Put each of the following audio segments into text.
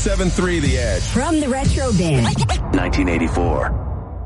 107.3 The Edge. From the Retro Bin. 1984.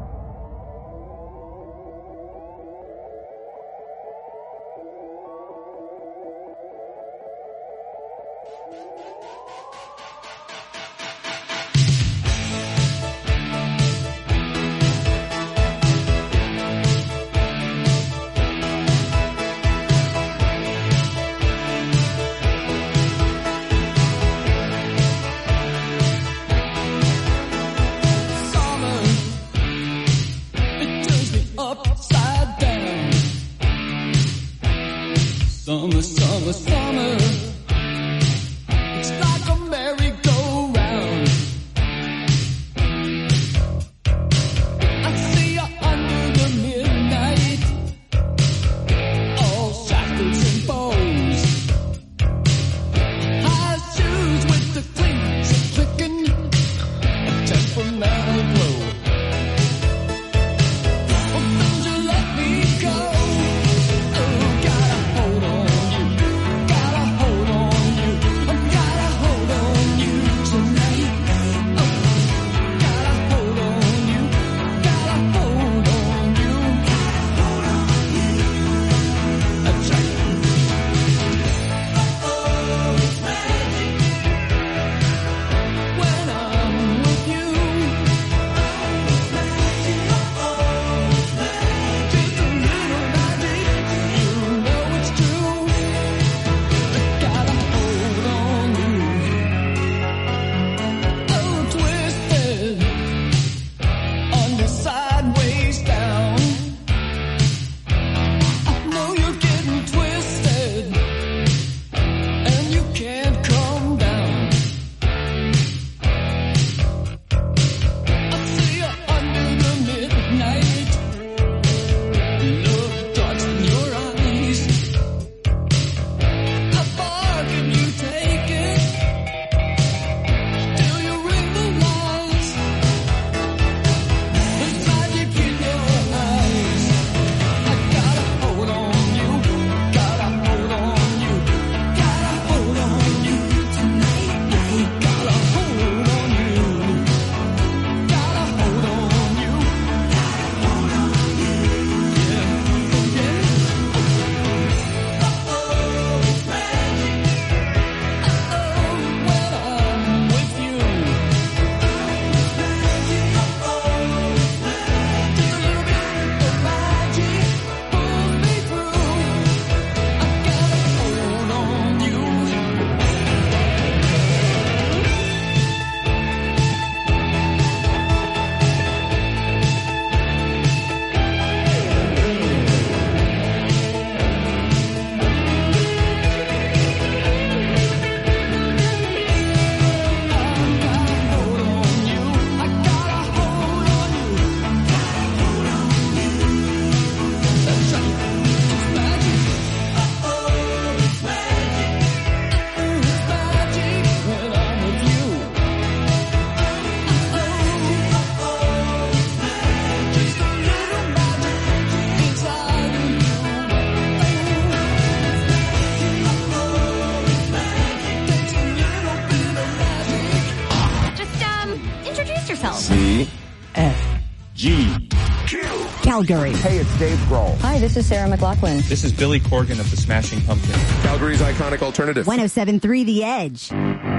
Calgary. Hey, it's Dave Grohl. Hi, this is Sarah McLachlan. This is Billy Corgan of the Smashing Pumpkins. Calgary's iconic alternative. 107.3 The Edge.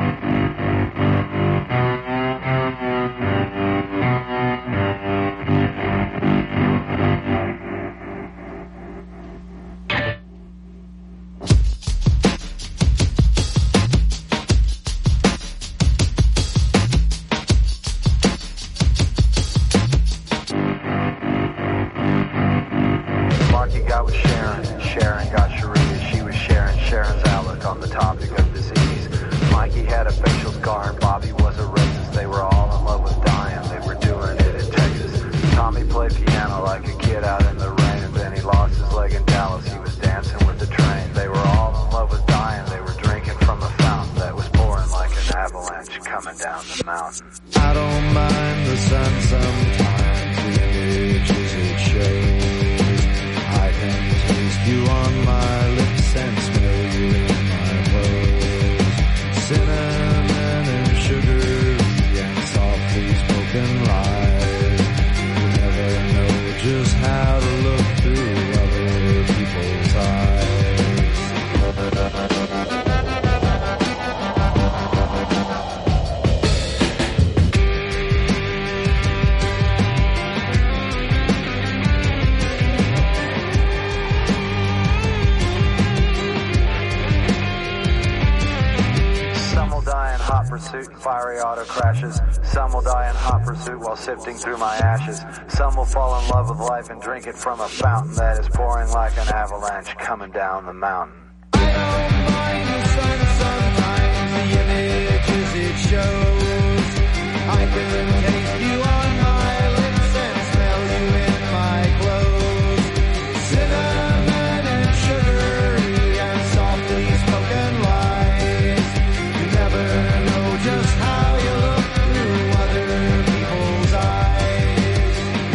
I don't mind the sun sometimes, the ages it shows. I can taste you on my lips and smell you in my clothes. Cinnamon and sugar pursuit and fiery auto crashes. Some will die in hot pursuit while sifting through my ashes. Some will fall in love with life and drink it from a fountain that is pouring like an avalanche coming down the mountain. I don't mind the sun sometimes, the images it shows. I can taste you on my lips and smell you in my clothes. Cinnamon and sugary and softly spoken lies. You never know just how you look through other people's eyes.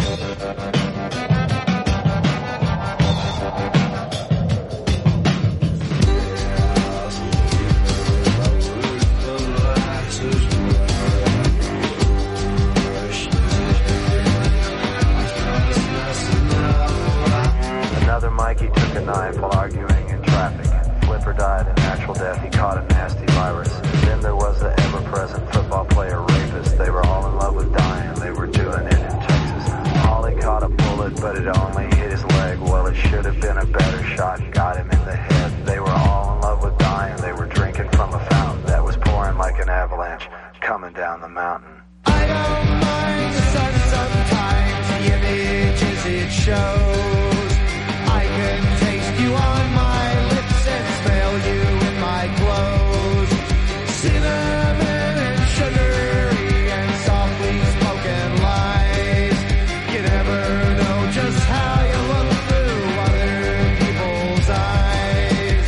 Another Mikey took a knife while arguing in traffic. Flipper died a natural death, he caught a nasty virus. Then there was the ever-present football player rapist. They were all in love with dying, they were doing it in Texas. Holly caught a bullet, but it only hit his leg. Well, it should have been a better shot, got him in the head. They were all in love with dying, they were drinking from a fountain that was pouring like an avalanche coming down the mountain. I don't mind the sun sometimes, the images it shows. I can taste you on my lips and smell you in my clothes. Cinnamon and sugary and softly spoken lies. You never know just how you look through other people's eyes.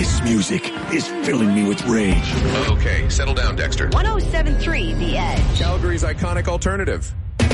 This music is filling me with rage. Okay, settle down, Dexter. 107.3 The Edge. Calgary's iconic alternative.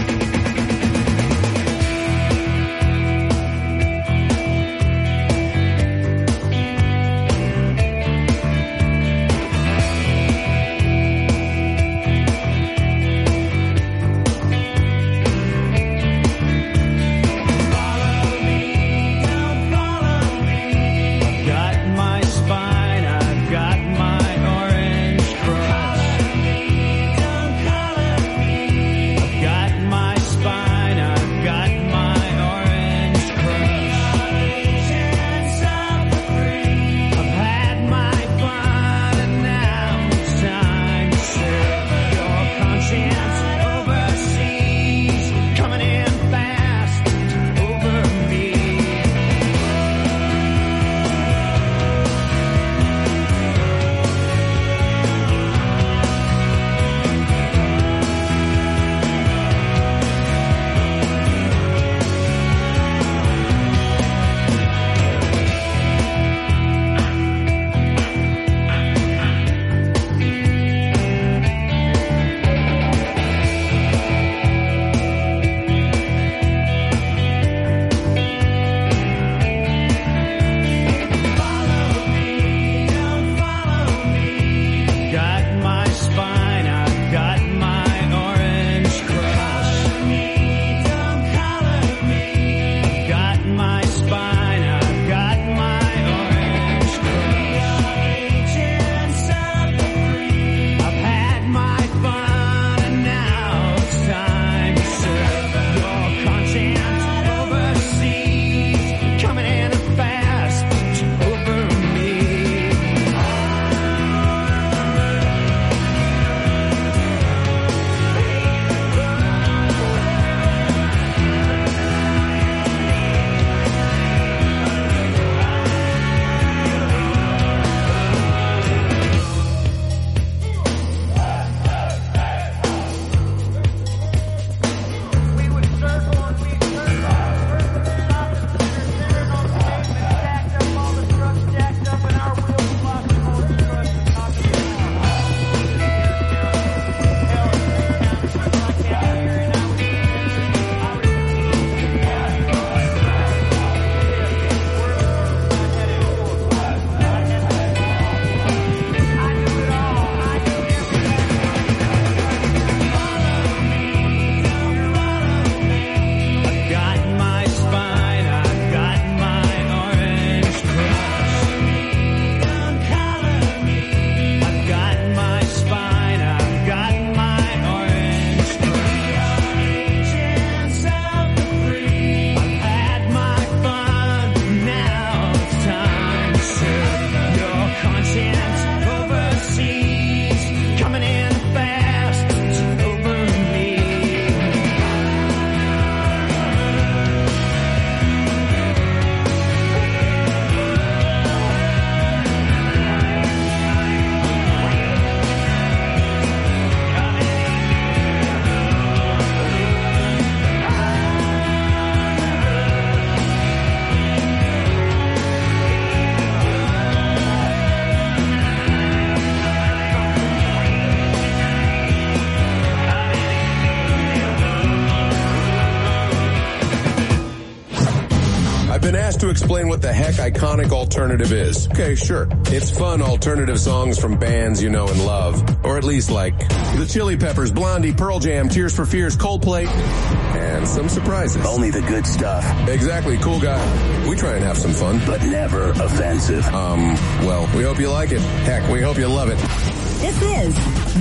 To explain what the heck iconic alternative is. Okay, sure. It's fun alternative songs from bands you know and love. Or at least like the Chili Peppers, Blondie, Pearl Jam, Tears for Fears, Coldplay, and some surprises. Only the good stuff. Exactly, cool guy. We try and have some fun. But never offensive. Well, we hope you like it. Heck, we hope you love it. This is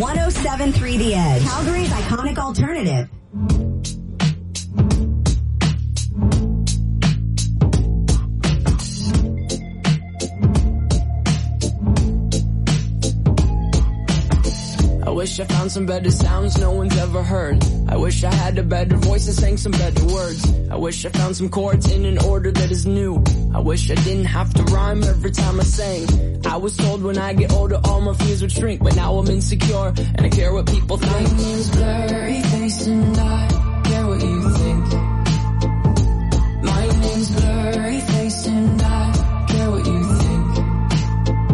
107.3 The Edge. Calgary's iconic alternative. I wish I found some better sounds no one's ever heard. I wish I had a better voice and sang some better words. I wish I found some chords in an order that is new. I wish I didn't have to rhyme every time I sang. I was told when I get older all my fears would shrink, but now I'm insecure and I care what people think. My name's Blurry Face and I care what you think. My name's Blurry Face and I care what you think.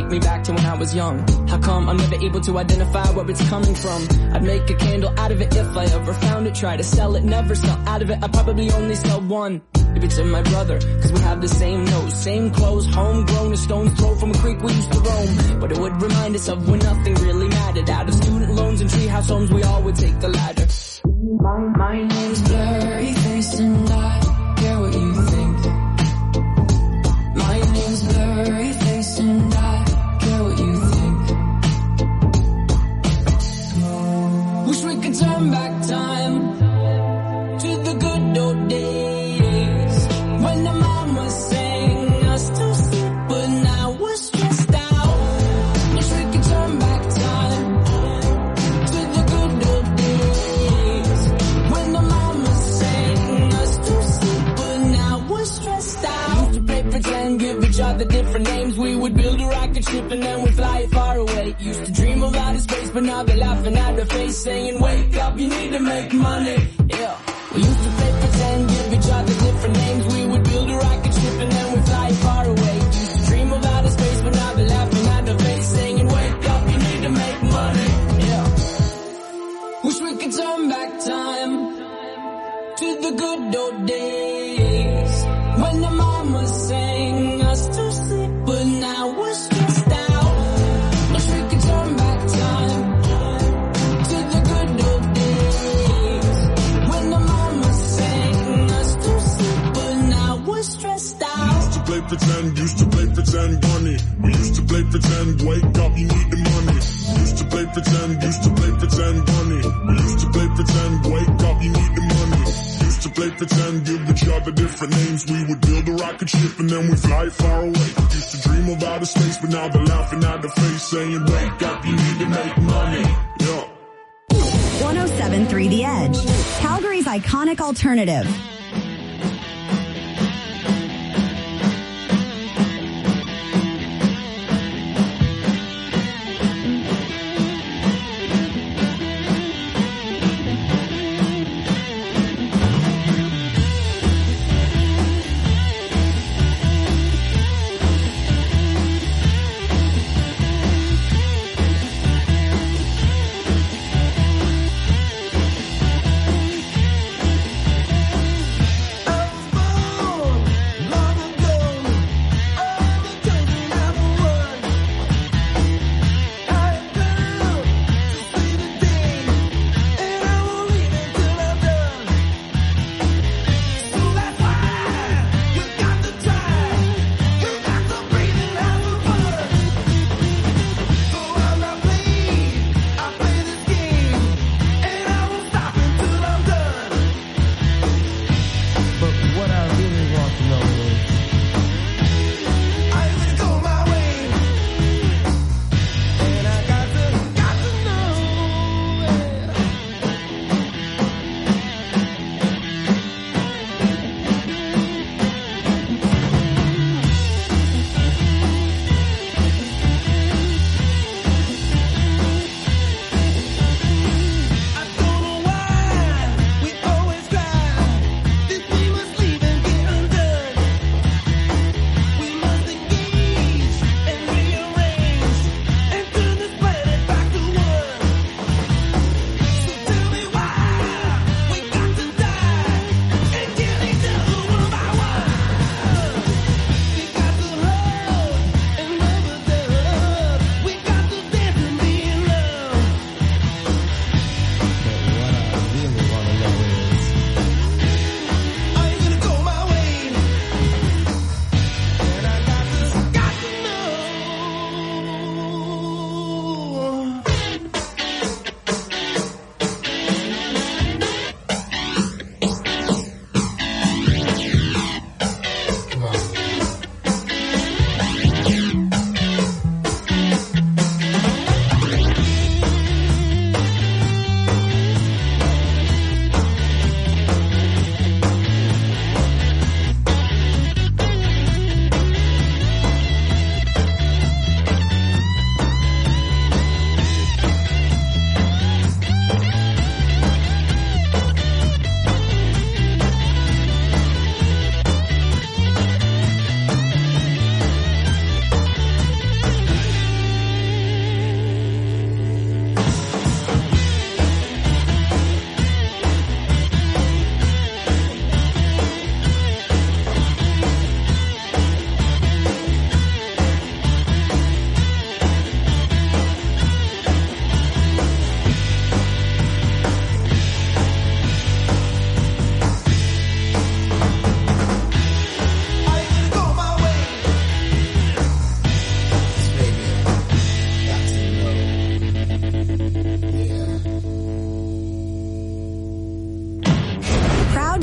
take me back to when I was young. How come I'm never able to identify where it's coming from? I'd make a candle out of it if I ever found it. Try to sell it, never sell out of it. I'd probably only sell one. If it's in my brother, cause we have the same nose, same clothes, homegrown, a stone's throw from a creek we used to roam. But it would remind us of when nothing really mattered. Out of student loans and treehouse homes, we all would take the ladder. My name's Blurry Face and I care what you think. My name's Blurry Face and I care what you think. Wish we could turn back time to the good old days when the mama sang us to sleep, but now we're stressed out. Wish we could turn back time to the good old days when the mama sang us to sleep, but now we're stressed out. We used to play pretend, give each other different names. We would build a rocket ship and then we'd fly it far away. Used to dream of outer space, but now they're laughing at our face, saying, wake up, you need to make money. Yeah. We used to play pretend, give each other different names. We would build a rocket ship and then we'd fly far away. Used to dream of outer space, but now they're laughing at our face, saying, wake up, you need to make money. Yeah. Wish we could turn back time to the good old days when the mama sang us to sleep, but now we're stressed out. Wish we could turn back time to the good old days when the mama sang us to sleep, but now we're stressed out. Used to play pretend, bunny. We used to play pretend, wake up, you need the money. Used to play pretend, bunny. We used to play pretend, wake up, you need the money. Used to play pretend, give each other different names. We would build a rocket ship and then we'd fly far away. Used to dream of outer space, but now they're laughing at the face, saying, wake up, you need to make money. Yeah. 107.3 The Edge, Calgary's iconic alternative.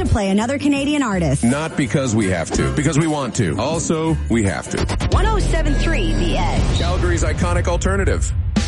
to play another Canadian artist. Not because we have to, because we want to. Also, we have to. 107.3 The Edge. Calgary's iconic alternative.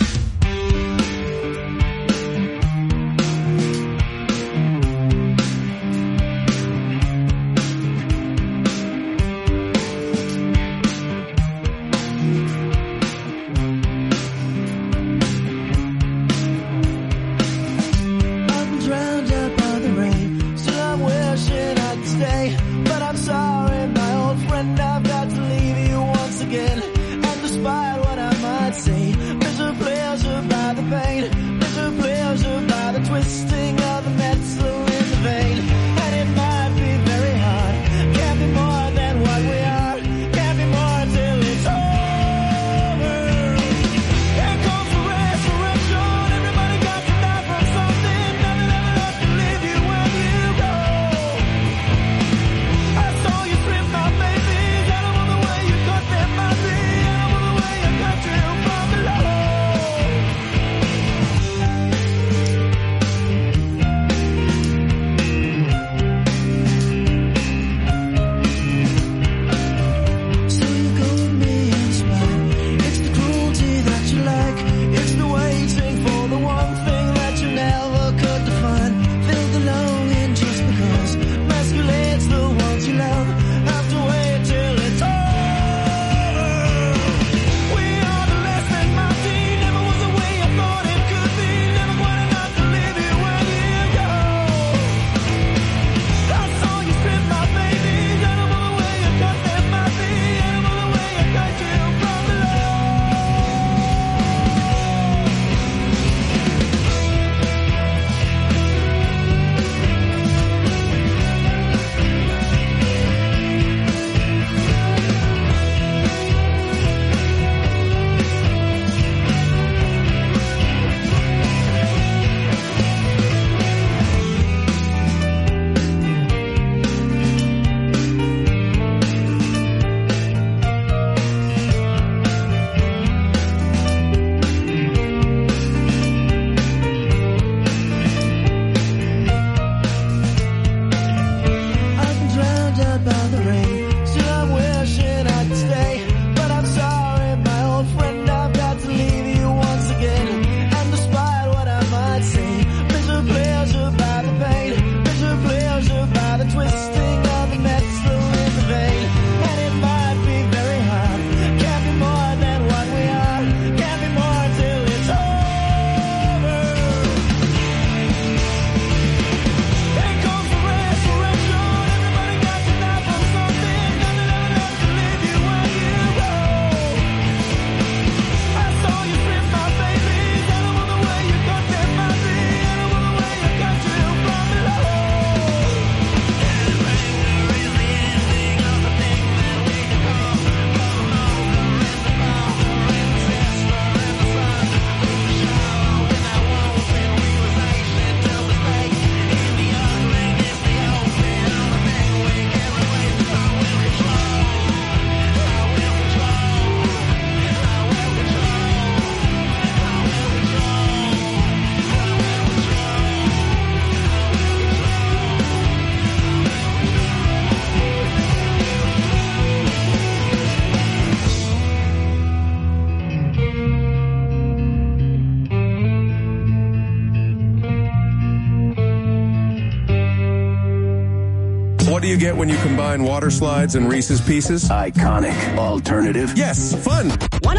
What do you get when you combine water slides and Reese's Pieces? Iconic alternative. Yes, fun.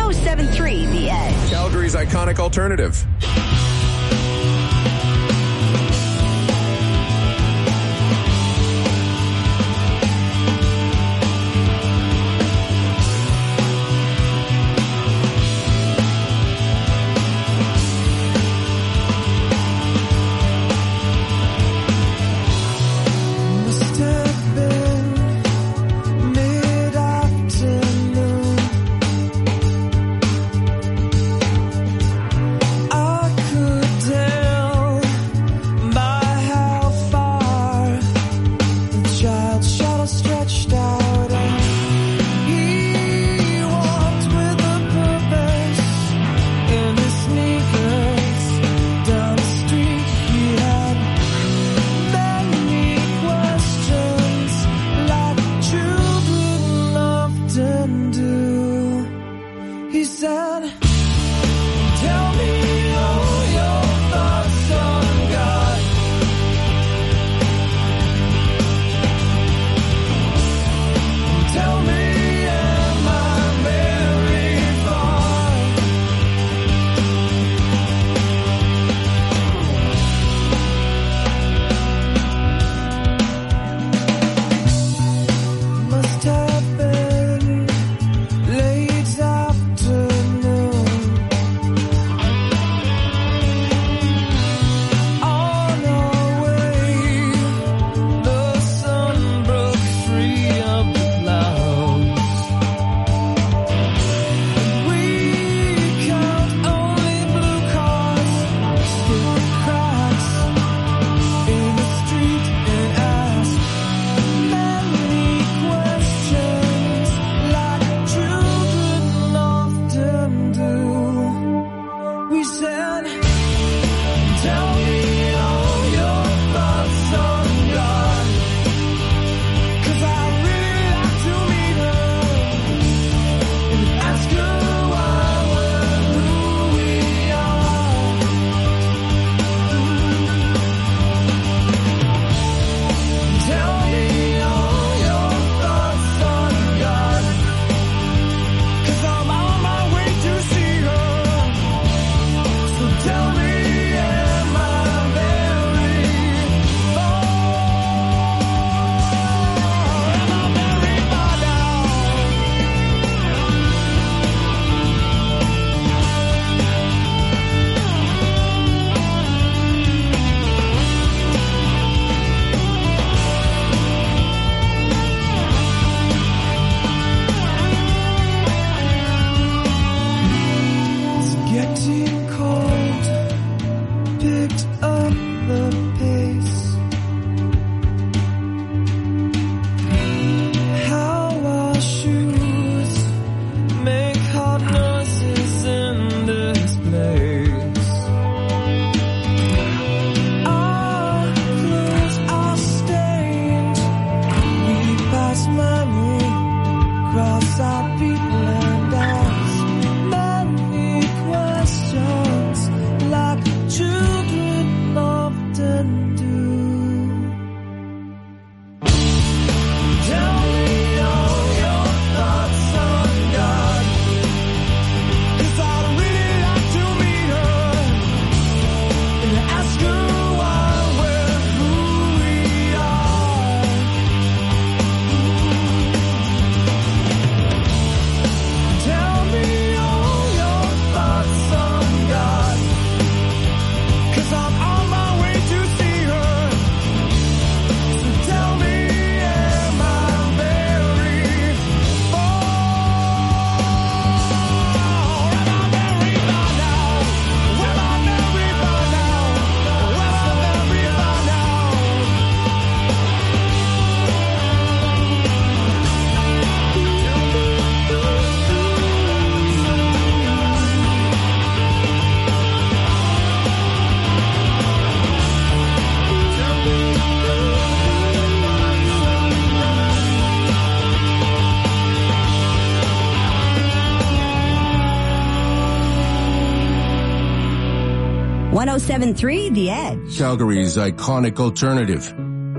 107.3 The Edge. Calgary's iconic alternative. I 107.3 The Edge. Calgary's iconic alternative.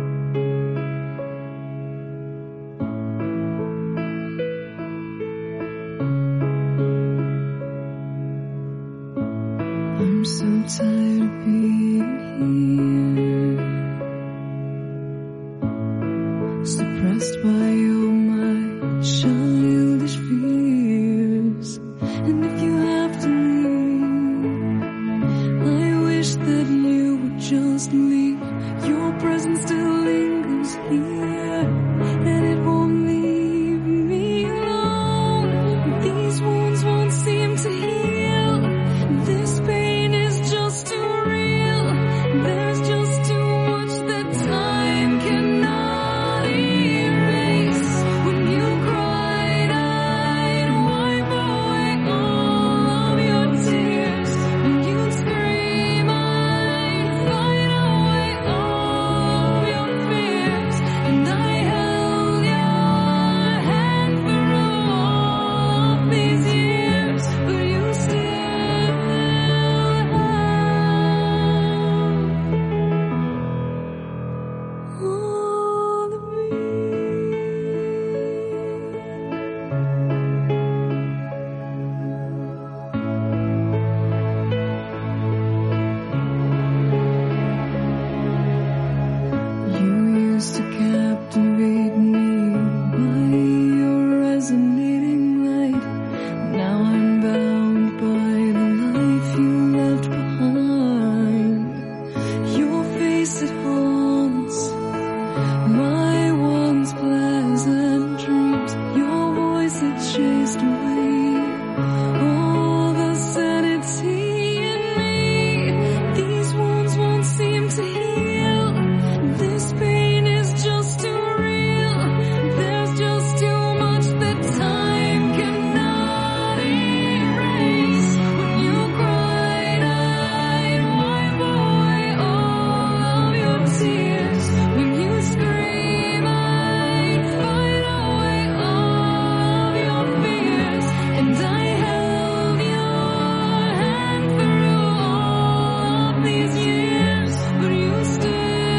I'm so tired of being here, suppressed by all my childish fears. And if you have to leave, I wish that you would just leave. Your presence still lingers here, and it won't leave me alone. These wounds won't seem to heal. This pain is just too real. There's just too much that time cannot erase. When you cried, I'd wipe away all of your tears. When you scream, I'd fight away all of your fears. And I held your hand through all of these years, but you still all of me. You used to captivate me by your resonating light. Now I'm bound by the life you left behind. Your face it haunts my once pleasant dreams. Your voice it chased away all the sanity in me. These wounds won't seem to heal. This pain is just too real. There's just too much that time cannot erase. When you cried, I'd wipe away all of your tears. When you scream, I'd fight away all of your fears. And I held your hand through all of these years, but you still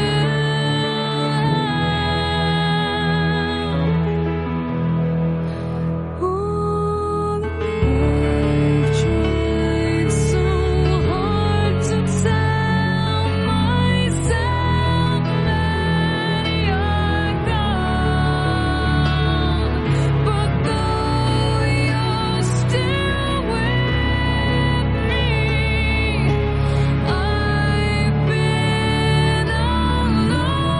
all of me. I've tried so hard to tell myself that you're gone, but though you're still with me, I've been alone.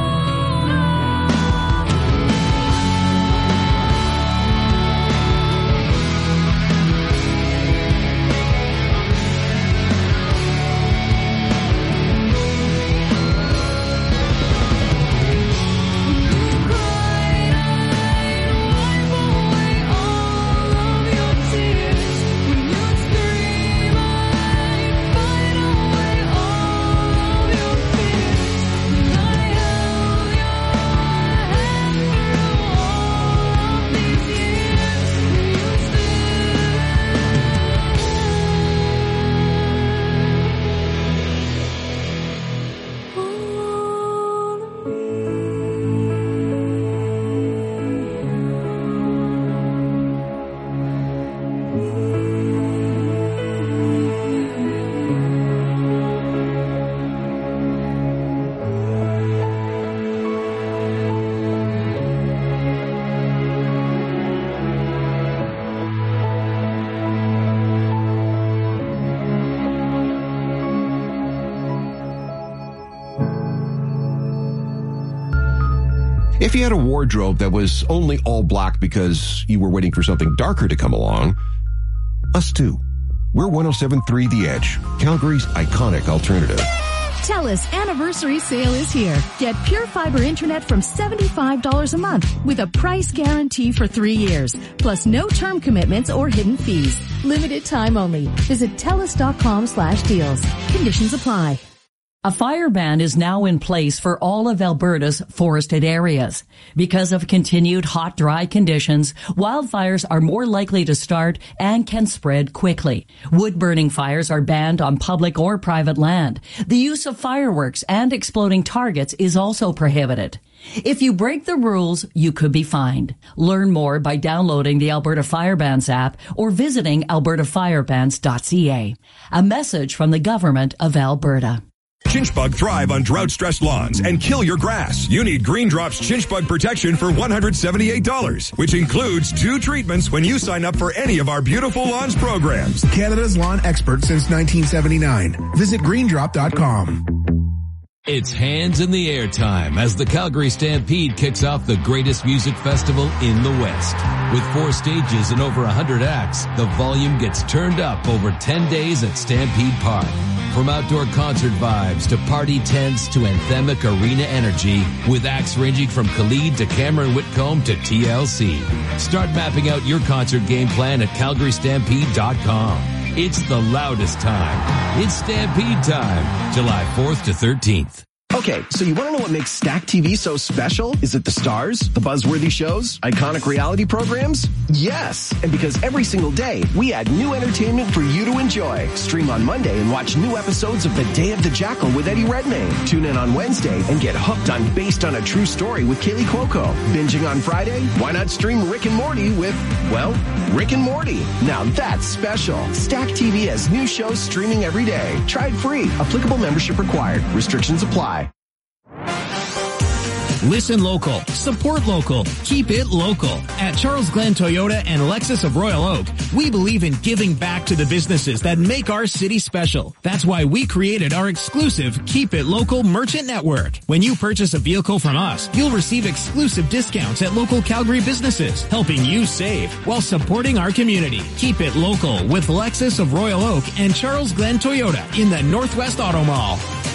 If you had a wardrobe that was only all black because you were waiting for something darker to come along, us too. We're 107.3 The Edge, Calgary's iconic alternative. TELUS anniversary sale is here. Get pure fiber internet from $75 a month with a price guarantee for 3 years, plus no term commitments or hidden fees. Limited time only. Visit TELUS.com/deals. Conditions apply. A fire ban is now in place for all of Alberta's forested areas. Because of continued hot, dry conditions, wildfires are more likely to start and can spread quickly. Wood-burning fires are banned on public or private land. The use of fireworks and exploding targets is also prohibited. If you break the rules, you could be fined. Learn more by downloading the Alberta Fire Bans app or visiting albertafirebans.ca. A message from the Government of Alberta. Chinch bug thrive on drought-stressed lawns and kill your grass. You need Green Drops Chinch bug protection for $178, which includes 2 treatments when you sign up for any of our Beautiful Lawns programs. Canada's lawn expert since 1979. Visit greendrop.com. It's hands in the air time as the Calgary Stampede kicks off the greatest music festival in the West. With 4 stages and over 100 acts, the volume gets turned up over 10 days at Stampede Park. From outdoor concert vibes to party tents to anthemic arena energy, with acts ranging from Khalid to Cameron Whitcomb to TLC. Start mapping out your concert game plan at CalgaryStampede.com. It's the loudest time. It's Stampede time, July 4th to 13th. Okay, so you want to know what makes Stack TV so special? Is it the stars, the buzzworthy shows, iconic reality programs? Yes! And because every single day, we add new entertainment for you to enjoy. Stream on Monday and watch new episodes of The Day of the Jackal with Eddie Redmayne. Tune in on Wednesday and get hooked on Based on a True Story with Kaylee Cuoco. Binging on Friday? Why not stream Rick and Morty with, well, Rick and Morty? Now that's special. Stack TV has new shows streaming every day. Try it free. Applicable membership required. Restrictions apply. Listen local, support local, keep it local. At Charles Glenn Toyota and Lexus of Royal Oak, we believe in giving back to the businesses that make our city special. That's why we created our exclusive Keep It Local merchant network. When you purchase a vehicle from us, you'll receive exclusive discounts at local Calgary businesses, helping you save while supporting our community. Keep it local with Lexus of Royal Oak and Charles Glenn Toyota in the Northwest Auto Mall.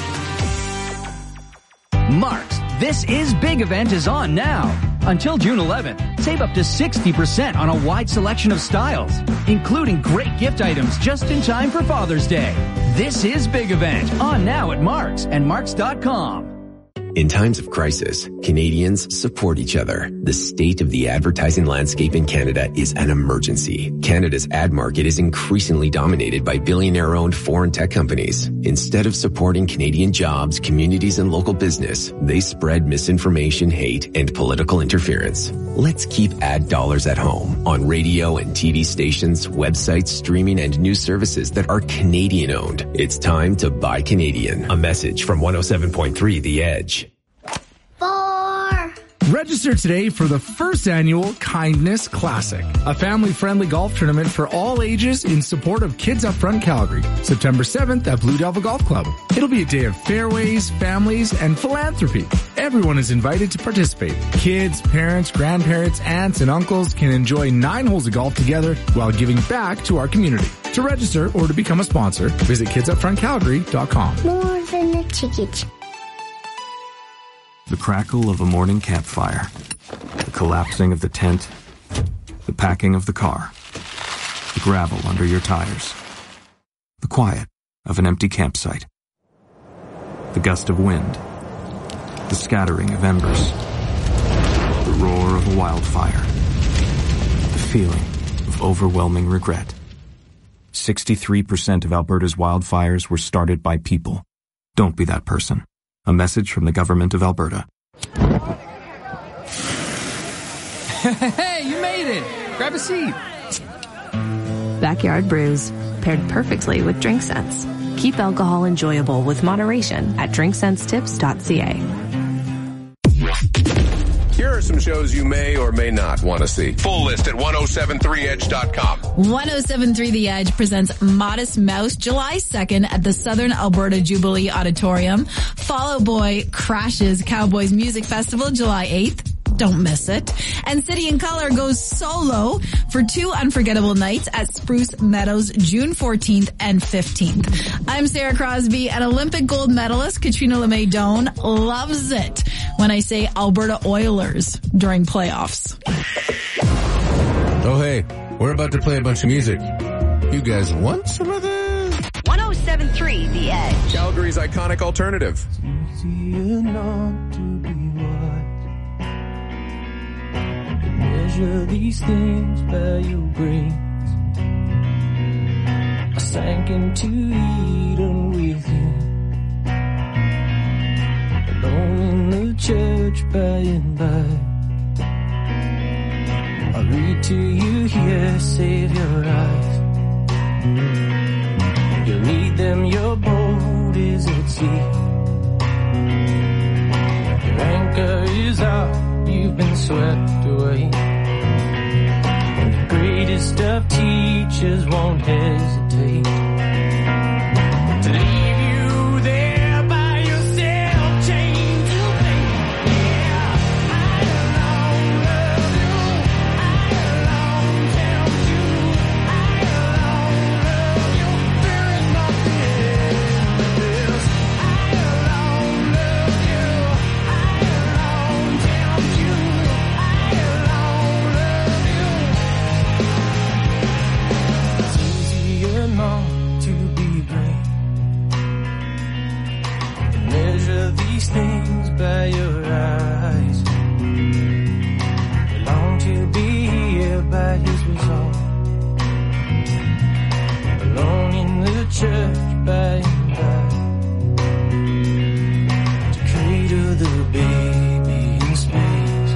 Mark's This Is Big event is on now. Until June 11th, save up to 60% on a wide selection of styles, including great gift items just in time for Father's Day. This Is Big event on now at Mark's and Marks.com. In times of crisis, Canadians support each other. The state of the advertising landscape in Canada is an emergency. Canada's ad market is increasingly dominated by billionaire-owned foreign tech companies. Instead of supporting Canadian jobs, communities, and local business, they spread misinformation, hate, and political interference. Let's keep ad dollars at home on radio and TV stations, websites, streaming, and news services that are Canadian-owned. It's time to buy Canadian. A message from 107.3 The Edge. Register today for the first annual Kindness Classic, a family-friendly golf tournament for all ages in support of Kids Up Front Calgary, September 7th at Blue Devil Golf Club. It'll be a day of fairways, families, and philanthropy. Everyone is invited to participate. Kids, parents, grandparents, aunts, and uncles can enjoy 9 holes of golf together while giving back to our community. To register or to become a sponsor, visit kidsupfrontcalgary.com. More than a ticket. The crackle of a morning campfire, the collapsing of the tent, the packing of the car, the gravel under your tires, the quiet of an empty campsite, the gust of wind, the scattering of embers, the roar of a wildfire, the feeling of overwhelming regret. 63% of Alberta's wildfires were started by people. Don't be that person. A message from the Government of Alberta. Hey, you made it! Grab a seat. Backyard Brews, paired perfectly with Drink Sense. Keep alcohol enjoyable with moderation at drinksensetips.ca. Here are some shows you may or may not want to see. Full list at 1073edge.com. 1073 The Edge presents Modest Mouse July 2nd at the Southern Alberta Jubilee Auditorium. Fall Out Boy crashes Cowboys Music Festival July 8th. Don't miss it. And City and Color goes solo for 2 unforgettable nights at Spruce Meadows, June 14th and 15th. I'm Sarah Crosby, and Olympic gold medalist Katrina LeMay Doan loves it when I say Alberta Oilers during playoffs. Oh, hey, we're about to play a bunch of music. You guys want some of this? 107.3 107.3 The Edge. Calgary's iconic alternative. Measure these things by your grace. I sank into Eden with you, alone in the church by and by. I read to you here, save your eyes. You need them, your boat is at sea. Your anchor is out, you've been swept away. And the greatest of teachers won't hesitate to leave you there by yourself, chained to faith. Yeah, I alone love you. I alone tempt you. I alone love you. There is nothing in this. I alone love you. I alone tempt you. I alone love you. It's easier not to be great. Measure these things by your eyes. You long to be here by his resolve, alone in the church by and by, to cradle the baby in space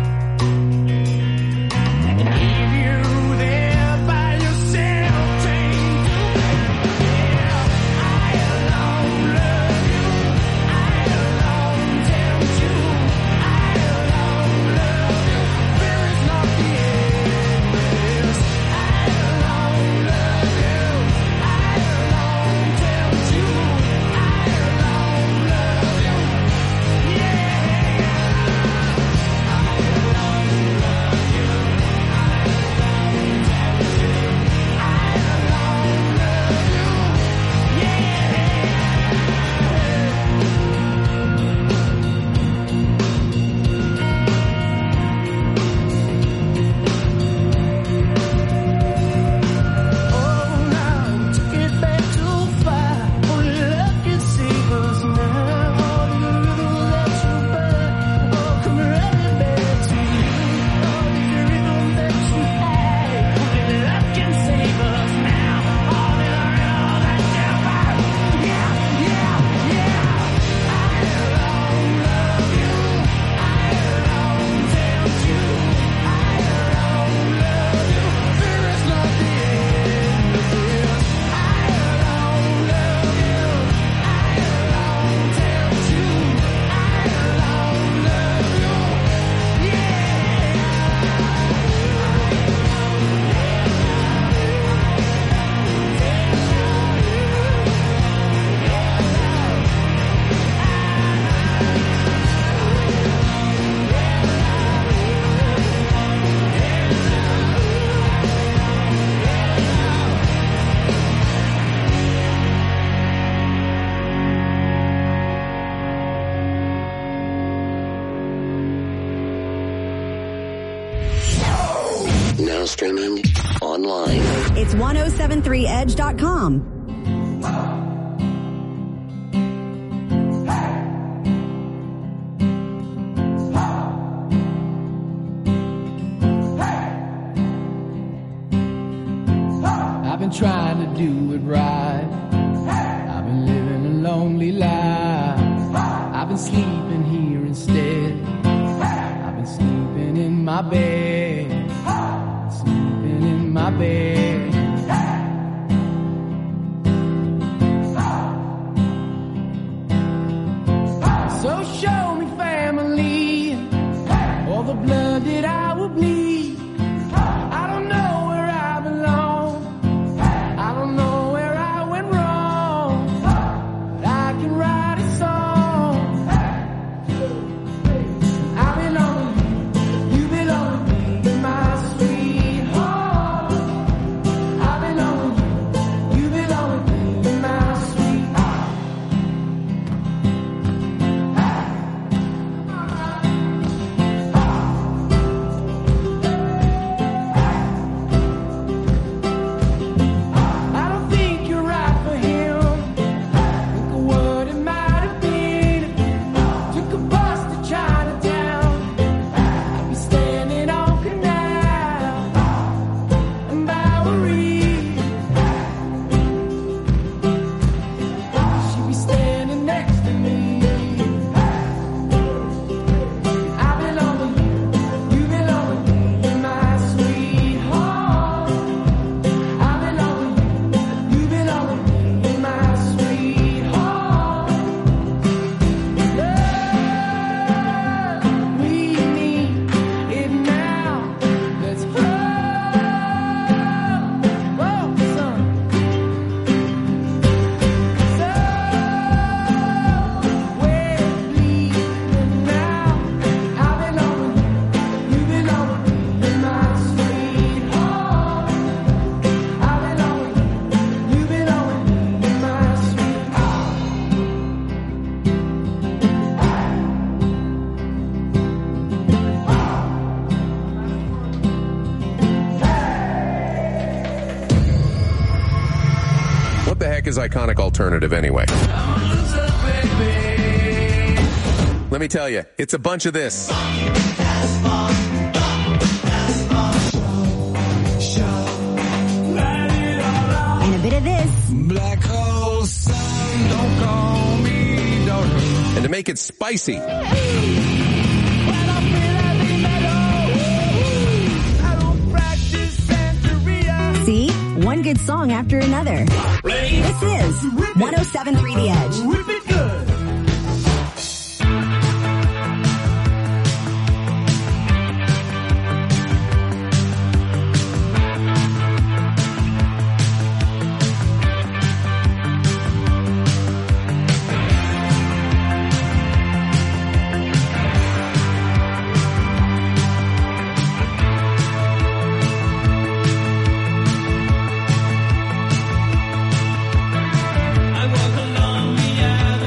and leave you there by yourself, chained to faith. Yeah, I alone love you. I alone tempt you. I alone love you. There is nothing in this. I alone love you. I alone tempt you. I alone love you. Yeah. I alone love you. I alone tempt you. I alone love you. Oh, now we took it back too far. Only love can save us now. All the rhythm that you burn, oh, come running back to you. All the rhythm that you had, only love can save us now. All the rhythm that you burn, yeah, yeah, yeah. I alone love you. I alone tempt you. I alone love you. There is nothing in this. I alone love you. I alone tempt you. I alone love you. Now streaming online. It's 1073edge.com. I've been trying to do it right. I've been living a lonely life. I've been sleeping here instead. I've been sleeping in my bed. Sleeping in my bed. So show me family, all the blood that I will bleed. I don't know where I belong. I don't know where I went wrong. But I can write a song. I belong to you, you belong to me, my sweetheart. I belong to you, you belong to me, my sweetheart. is iconic alternative anyway? Let me tell you, it's a bunch of this. And a bit of this. Black hole sun, don't call me daughter. And to make it spicy, See? One good song after another. This is 107.3 The Edge. Rip it good. I walk along the avenue.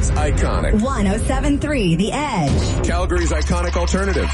It's iconic. 107.3 The Edge. Calgary's iconic alternative.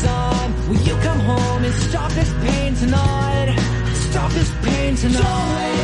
Stop this pain tonight. Stop this pain tonight.